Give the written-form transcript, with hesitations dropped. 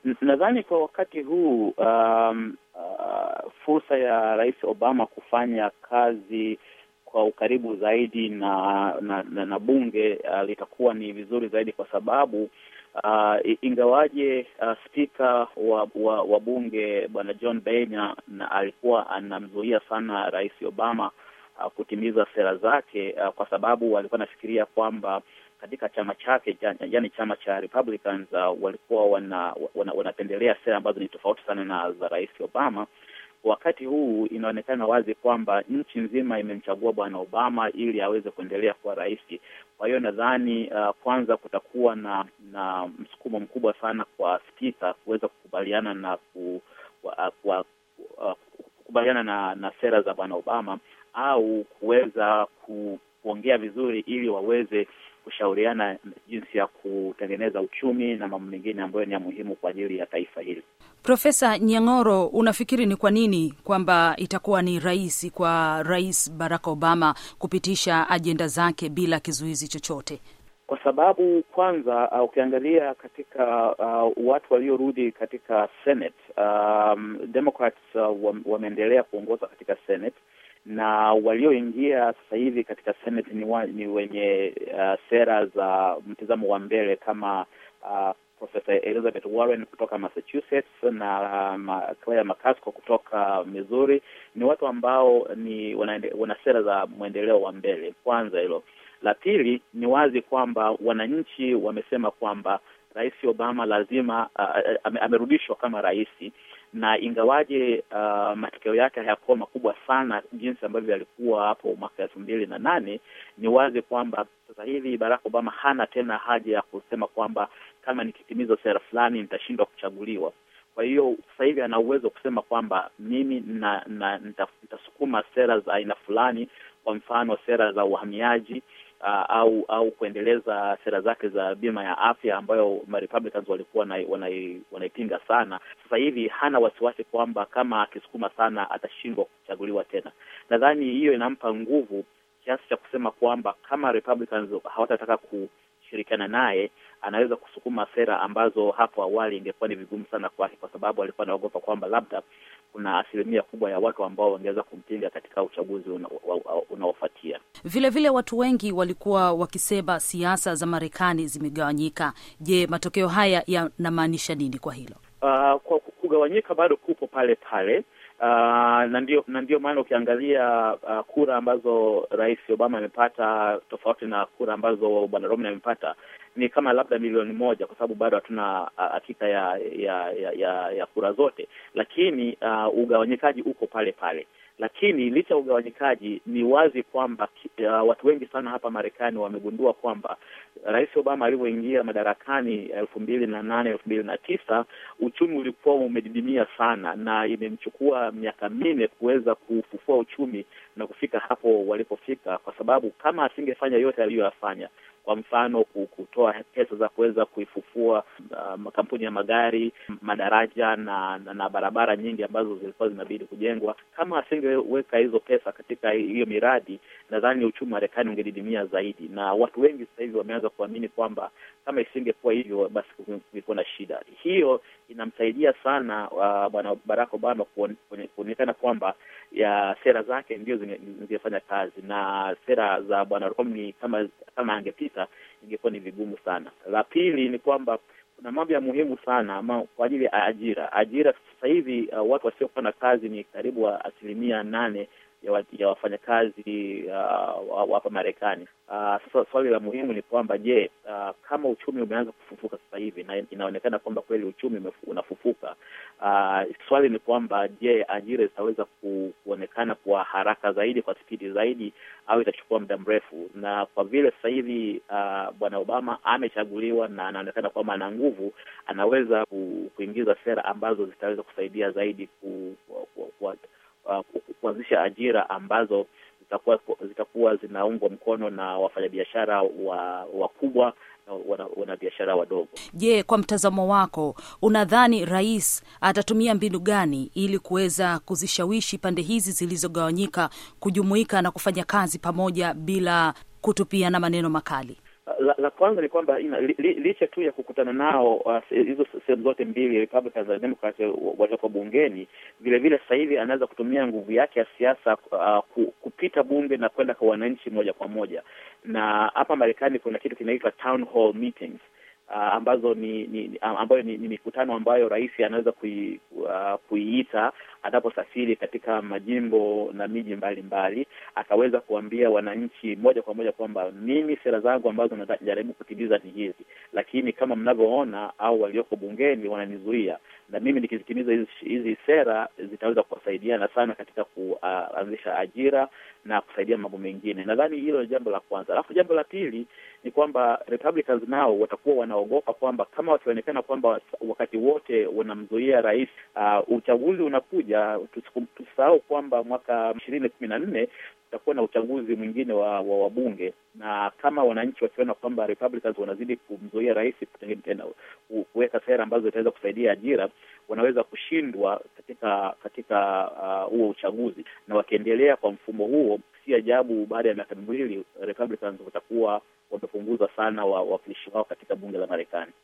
Nadhani kwa wakati huu fursa ya Rais Obama kufanya kazi kwa ukaribu zaidi na bunge litakuwa ni vizuri zaidi, kwa sababu ingawaje spika wa bunge Bwana John Boehner alikuwa anamzuia sana Rais Obama kutimiza sera zake, kwa sababu alikuwa anafikiria kwamba katika chama chake, yani chama cha Republicans, walikuwa wanapendelea sera ambazo ni tofauti sana na za Rais Obama. Wakati huu inaonekana wazi kwamba nchi nzima imemchagua Bwana Obama ili aweze kuendelea kuwa rais. Kwa hiyo nadhani kwanza kutakuwa na msukumo mkubwa sana kwa spika kuweza kukubaliana na sera za Bwana Obama, au kuweza kuongea vizuri ili waweze kushauriana jinsi ya kutengeneza uchumi na mambo mengine ambayo ni ya muhimu kwa ajili ya taifa hili. Profesa Nyang'oro, unafikiri ni kwa nini kwamba itakuwa ni rahisi kwa Rais Barack Obama kupitisha ajenda zake bila kizuizi chochote? Kwa sababu kwanza, ukiangalia katika watu waliorudi katika Senate, Democrats wameendelea kuongoza katika Senate, na walioingia sasa hivi katika Senate ni wenye sera za mtazamo wa mbele kama Professor Elizabeth Warren kutoka Massachusetts na Claire McCaskill kutoka Missouri. Ni watu ambao wana sera za mwendeleo wa mbele. Kwanza hilo. La pili, ni wazi kwamba wananchi wamesema kwamba Rais Obama lazima amerudishwa kama rais, na ingawaje matokeo yake hayakuwa makubwa sana jinsi ambavyo yalikuwa hapo mwaka 2008, ni wazi kwamba sasa hivi Barack Obama hana tena haja ya kusema kwamba kama nikitimiza sera fulani nitashindwa kuchaguliwa. Kwa hiyo sasa hivi ana uwezo kusema kwamba mimi nitasukuma sera za aina fulani, kwa mfano sera za uhamiaji, au kuendeleza sera zake za bima ya afya ambayo Republicans walikuwa wanaipinga sana. Sasa hivi hana wasiwasi kwamba kama akisukuma sana atashindwa kuchaguliwa tena. Nadhani hiyo inampa nguvu kiasi cha kusema kwamba kama Republicans hawatataka kushirikiana naye, anaweza kusukuma sera ambazo hapo awali ingekuwa ni vigumu sana kwake, kwa sababu alikuwa anaogopa kwamba labda kuna asilimia kubwa ya watu ambao wangeweza kumpinga katika uchaguzi unaofuatia. Vile watu wengi walikuwa wakisema siasa za Marekani zimegawanyika. Je, matokeo haya yanamaanisha nini kwa hilo? Kwa kugawanyika bado kupo pale pale. Na ndio maana ukiangalia kura ambazo Rais Obama amepata tofauti na kura ambazo Bwana Romney amepata ni kama labda milioni moja, kwa sababu bado hatuna hakika ya kura zote, lakini ugawanyikaji uko pale pale. Lakini licha ya ugawanyikaji, ni wazi kwamba watu wengi sana hapa Marekani wamegundua kwamba Rais Obama alivyoingia madarakani 2008 2009, uchumi ulikuwa umedidimia sana, na imemchukua miaka 4 kuweza kufufua uchumi na kufika hapo walipofika, kwa sababu kama asingefanya yote aliyoyafanya, kwa mfano kutoa pesa za kuweza kuifufua makampuni ya magari, madaraja na barabara nyingi ambazo zilikuwa zinabidi kujengwa, kama asingeweka hizo pesa katika hiyo miradi, nadhani uchumi wa Marekani ungedidimia zaidi. Na watu wengi sasa hivi wameanza kuamini kwamba kama isingekuwa hivyo, basi kulikuwa na shida. Hiyo inamsaidia sana Bwana Barack Obama kuonekana kwamba sera zake ndio zingefanya kazi, na sera za Bwana Romney kama angepita ingekuwa ni vigumu sana. La pili ni kwamba kuna mambo ya muhimu sana kwa ajili ya ajira. Sasa hivi watu wasiokuwa na kazi ni karibu 8% ya wafanyakazi hapa Marekani. Sasa swali la muhimu ni kwamba je, kama uchumi umeanza kufufuka sasa hivi na inaonekana kwamba kweli uchumi unafufuka, swali ni kwamba je, ajira zitaweza kuonekana kwa haraka zaidi, kwa spidi zaidi, au itachukua muda mrefu? Na kwa vile sasa hivi Bwana Obama amechaguliwa na anaonekana kwamba ana nguvu, anaweza kuingiza sera ambazo zitaweza kusaidia zaidi kuanzisha ajira ambazo zitakuwa zinaungwa mkono na wafanyabiashara wakubwa na wanabiashara wadogo. Je, kwa mtazamo wako, unadhani rais atatumia mbinu gani ili kuweza kuzishawishi pande hizi zilizogawanyika kujumuika na kufanya kazi pamoja bila kutupiana maneno makali? la kwanza ni kwamba licha tu ya kukutana nao hizo sehemu zote mbili, Republicans na Democrats, walioko bungeni, vile vile sasa hivi anaweza kutumia nguvu yake ya siasa kupita bunge na kwenda kwa wananchi moja kwa moja. Na hapa Marekani kuna kitu kinaitwa town hall meetings, ambazo ni mikutano ambayo rais anaweza kuiita anaposafiri katika majimbo na miji mbalimbali, akaweza kuambia wananchi moja kwa moja kwamba mimi sera zangu ambazo najaribu kutimiza ni hizi, lakini kama mnavyoona au walioko bungeni wananizuia, na mimi nikizitimiza hizi sera zitaweza kuwasaidiana sana katika kuanzisha ajira na kusaidia mambo mengine. Nadhani hilo ni jambo la kwanza. Alafu jambo la pili ni kwamba Republicans nao watakuwa wanaogopa kwamba kama wakionekana kwamba wakati wote wanamzuia rais, uchaguzi unakuja, tusahau kwamba mwaka 2014 tutakuwa na uchaguzi mwingine wa wabunge, na kama wananchi wakiona kwamba Republicans wanazidi kumzuia rais kuweka sera ambazo zitaweza kusaidia ajira, wanaweza kushindwa katika huo uchaguzi. Na wakiendelea kwa mfumo huo, si ajabu baada ya miaka miwili Republicans watakuwa wamepunguza sana wawakilishi wao katika bunge la Marekani.